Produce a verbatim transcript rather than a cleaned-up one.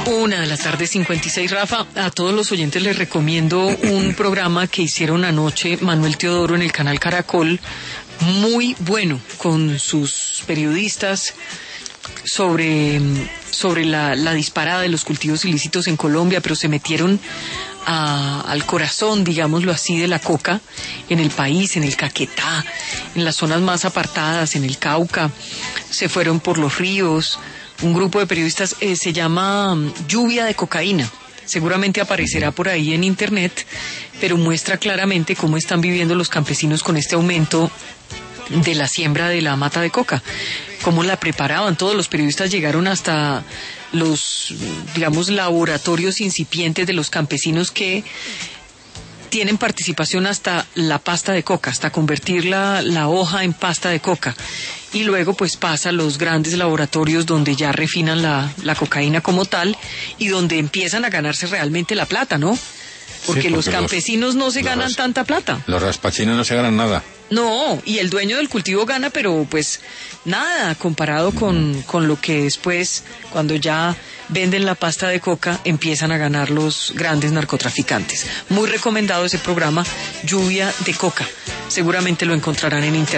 Una de la tarde, cincuenta y seis, Rafa. A todos los oyentes les recomiendo un programa que hicieron anoche Manuel Teodoro en el canal Caracol, muy bueno, con sus periodistas sobre, sobre la, la disparada de los cultivos ilícitos en Colombia, pero se metieron a, al corazón, digámoslo así, de la coca en el país, en el Caquetá, en las zonas más apartadas, en el Cauca. Se fueron por los ríos. Un grupo de periodistas, eh, se llama Lluvia de Cocaína. Seguramente aparecerá por ahí en internet, pero muestra claramente cómo están viviendo los campesinos con este aumento de la siembra de la mata de coca, cómo la preparaban. Todos los periodistas llegaron hasta los, digamos, laboratorios incipientes de los campesinos que tienen participación hasta la pasta de coca, hasta convertir la, la hoja en pasta de coca. Y luego pues pasa a los grandes laboratorios donde ya refinan la, la cocaína como tal y donde empiezan a ganarse realmente la plata, ¿no? Porque, sí, porque los campesinos los, no se ganan ras, tanta plata. Los raspachinos no se ganan nada. No, y el dueño del cultivo gana, pero pues nada, comparado con, con lo que después, cuando ya venden la pasta de coca, empiezan a ganar los grandes narcotraficantes. Muy recomendado ese programa, Lluvia de Coca. Seguramente lo encontrarán en internet.